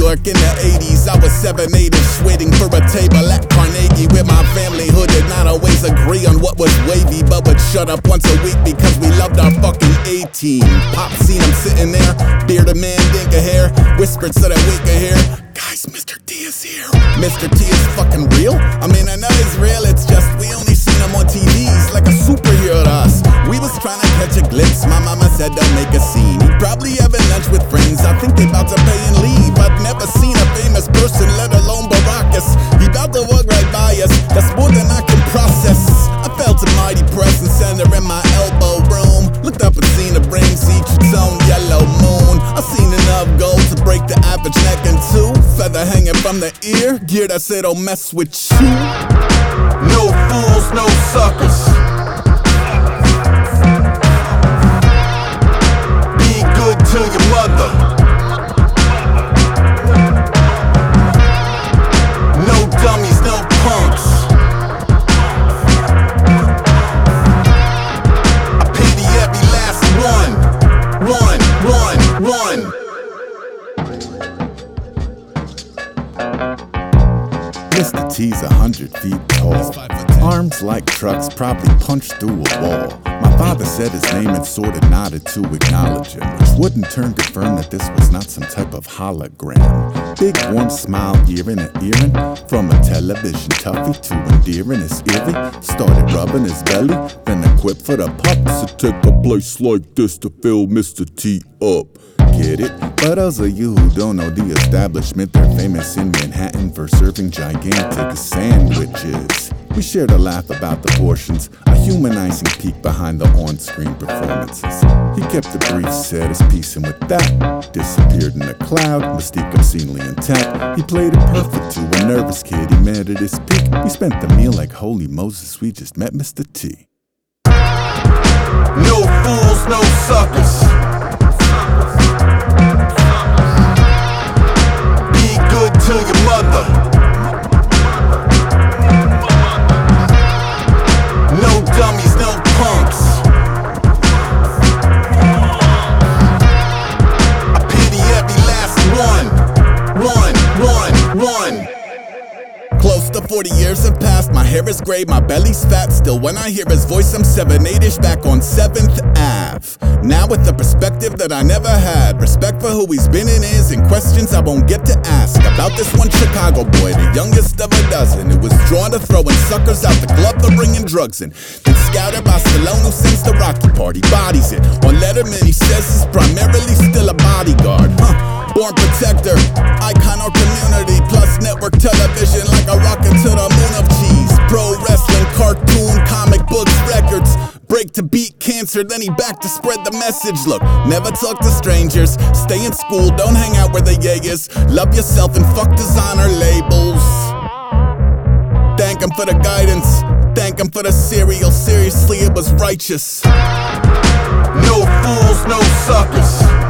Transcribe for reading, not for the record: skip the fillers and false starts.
York in the 80s. I was 7-8ish, waiting for a table at Carnegie with my family who did not always agree on what was wavy, but would shut up once a week because we loved our fucking A-team. Pop seen him sitting there, bearded man, dinka hair, whispered so that we could hear, guys, Mr. T is here. Mr. T is fucking real? I mean, I know he's real, it's just we only seen him on TVs like a superhero to us. We was trying to catch a glimpse, my mama said don't make a scene. He probably having lunch with friends, I think they about to pay and leave. I've never seen a famous person, let alone Baracus. He about to walk right by us, that's more than I can process. I felt a mighty presence center in my elbow room. Looked up and seen a brains each its own yellow moon. I seen enough gold to break the average neck in two. Feather hanging from the ear, gear that say don't mess with you. No fools, no suckers. Be good to your mother. No dummies, no punks. I pity every last one. Mr. T's 100 feet tall. Arms like trucks, probably punched through a wall. My father said his name and sort of nodded to acknowledge him, which would in turn confirm that this was not some type of hologram. Big warm smile earring and earring, from a television toughie to endearing his eerie. Started rubbing his belly, then equipped for the pups. To take a place like this to fill Mr. T up. Get it? But those of you who don't know the establishment, they're famous in Manhattan for serving gigantic sandwiches. We shared a laugh about the portions, a humanizing peek behind the on-screen performances. He kept the brief, said his piece, and with that, disappeared in a cloud, mystique obscenely intact. He played it perfect to a nervous kid he met at his peak. We spent the meal like holy Moses, we just met Mr. T. No fools, no suckers. Be good to your mother. No dummies, no punks. I pity every last one. Close to 40 years have passed, my hair is gray, my belly's fat. Still when I hear his voice I'm 7-8ish back on 7th Ave. Now with the perspective that I never had, respect for who he's been and is, and questions I won't get to ask. About this one Chicago boy, the youngest of a dozen, who was drawn to throwing suckers out the club to bringing drugs in. Then scouted by Stallone, who sings the Rocky Party, bodies it. On Letterman he says he's primarily still a bodyguard. Born protector, icon or community, plus network television like a rocket to the moon of cheese. Pro wrestling, cartoon, comic books, records. Break to beat cancer, then he back to spread the message. Look, never talk to strangers, stay in school, don't hang out where the yay is. Love yourself and fuck designer labels. Thank him for the guidance, thank him for the cereal, seriously it was righteous. No fools, no suckers.